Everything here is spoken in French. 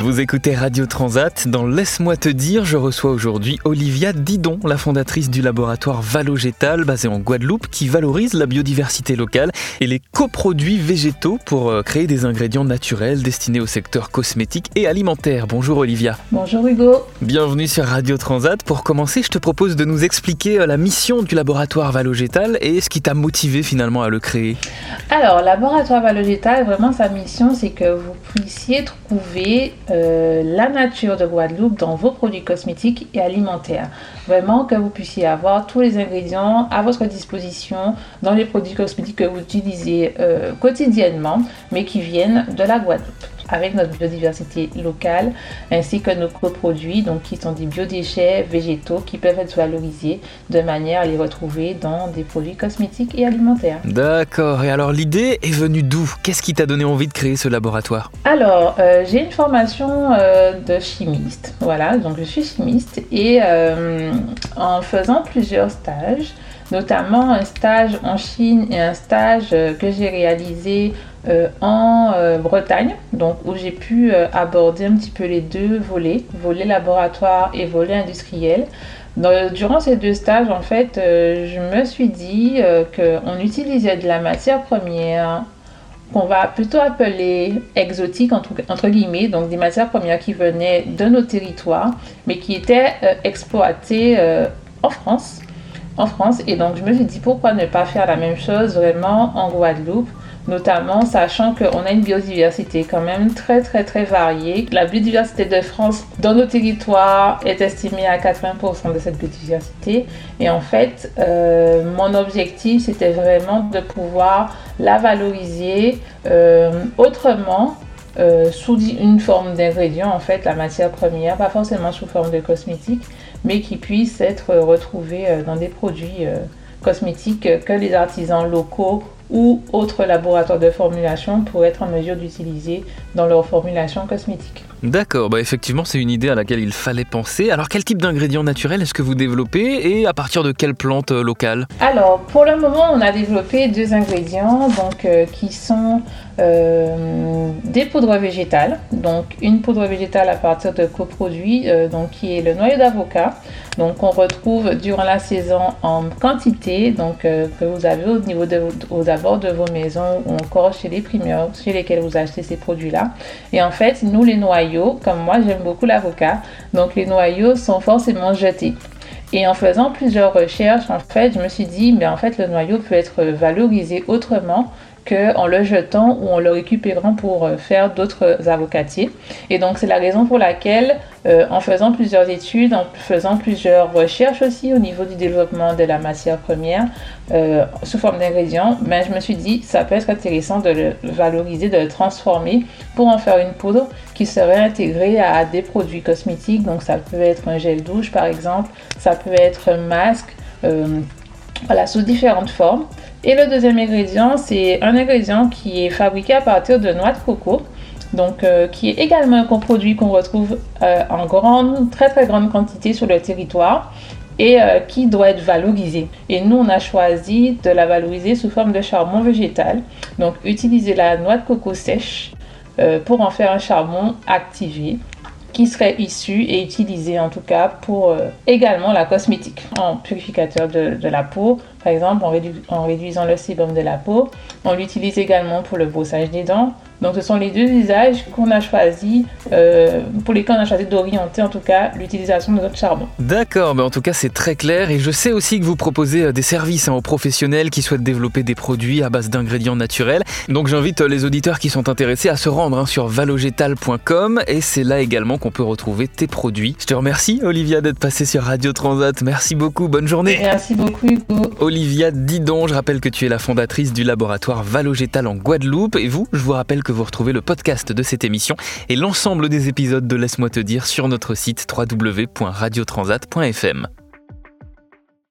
Vous écoutez Radio Transat. Dans Laisse-moi te dire, je reçois aujourd'hui Olivia Didon, la fondatrice du laboratoire Valogétal, basé en Guadeloupe, qui valorise la biodiversité locale et les coproduits végétaux pour créer des ingrédients naturels destinés au secteur cosmétique et alimentaire. Bonjour Olivia. Bonjour Hugo. Bienvenue sur Radio Transat. Pour commencer, je te propose de nous expliquer la mission du laboratoire Valogétal et ce qui t'a motivé finalement à le créer. Alors, laboratoire Valogétal, vraiment sa mission, c'est que vous puissiez trouver la nature de Guadeloupe dans vos produits cosmétiques et alimentaires. Vraiment que vous puissiez avoir tous les ingrédients à votre disposition dans les produits cosmétiques que vous utilisez quotidiennement, mais qui viennent de la Guadeloupe, avec notre biodiversité locale, ainsi que nos coproduits, donc qui sont des biodéchets végétaux qui peuvent être valorisés de manière à les retrouver dans des produits cosmétiques et alimentaires. D'accord, et alors l'idée est venue d'où ? Qu'est-ce qui t'a donné envie de créer ce laboratoire ? Alors, j'ai une formation de chimiste, voilà, donc je suis chimiste et en faisant plusieurs stages, notamment un stage en Chine et un stage que j'ai réalisé en Bretagne, donc où j'ai pu aborder un petit peu les deux volets, volet laboratoire et volet industriel. Durant ces deux stages, en fait, je me suis dit qu'on utilisait de la matière première qu'on va plutôt appeler exotiques, entre guillemets, donc des matières premières qui venaient de nos territoires, mais qui étaient exploitées en France. Et donc je me suis dit pourquoi ne pas faire la même chose vraiment en Guadeloupe, notamment sachant qu'on a une biodiversité quand même très très très variée. La biodiversité de France dans nos territoires est estimée à 80% de cette biodiversité et en fait mon objectif c'était vraiment de pouvoir la valoriser autrement. Sous une forme d'ingrédient, en fait, la matière première, pas forcément sous forme de cosmétique, mais qui puisse être retrouvée dans des produits cosmétiques que les artisans locaux ou autres laboratoires de formulation pourraient être en mesure d'utiliser dans leur formulation cosmétique. D'accord, effectivement c'est une idée à laquelle il fallait penser. Alors quel type d'ingrédients naturels est-ce que vous développez et à partir de quelles plantes locales ? Alors pour le moment on a développé deux ingrédients qui sont des poudres végétales. Donc une poudre végétale à partir de coproduits qui est le noyau d'avocat. Donc on retrouve durant la saison en quantité que vous avez au niveau aux abords de vos maisons ou encore chez les primeurs chez lesquels vous achetez ces produits-là. Et en fait nous les noyaux, comme moi j'aime beaucoup l'avocat, donc les noyaux sont forcément jetés. Et en faisant plusieurs recherches, en fait, je me suis dit, mais en fait, le noyau peut être valorisé autrement qu'en le jetant ou en le récupérant pour faire d'autres avocatiers. Et donc, c'est la raison pour laquelle, en faisant plusieurs études, en faisant plusieurs recherches aussi au niveau du développement de la matière première sous forme d'ingrédients, je me suis dit, ça peut être intéressant de le valoriser, de le transformer pour en faire une poudre qui serait intégrée à des produits cosmétiques. Donc, ça peut être un gel douche, par exemple, ça peut être un masque, sous différentes formes. Et le deuxième ingrédient, c'est un ingrédient qui est fabriqué à partir de noix de coco, qui est également un coproduit qu'on retrouve en très très grande quantité sur le territoire et qui doit être valorisé. Et nous, on a choisi de la valoriser sous forme de charbon végétal, donc utiliser la noix de coco sèche pour en faire un charbon activé, qui serait issu et utilisé en tout cas pour également la cosmétique, en purificateur de la peau, par exemple en réduisant le sébum de la peau. On l'utilise également pour le brossage des dents. Donc ce sont les deux usages qu'on a choisi, pour lesquels on a choisi d'orienter en tout cas l'utilisation de notre charbon. D'accord, en tout cas c'est très clair et je sais aussi que vous proposez des services aux professionnels qui souhaitent développer des produits à base d'ingrédients naturels. Donc j'invite les auditeurs qui sont intéressés à se rendre sur valogétal.com et c'est là également qu'on peut retrouver tes produits. Je te remercie Olivia d'être passée sur Radio Transat. Merci beaucoup, bonne journée. Merci beaucoup Hugo. Olivia Didon, je rappelle que tu es la fondatrice du laboratoire Valogétal en Guadeloupe et vous, je vous rappelle que vous retrouvez le podcast de cette émission et l'ensemble des épisodes de Laisse-moi te dire sur notre site www.radiotransat.fm.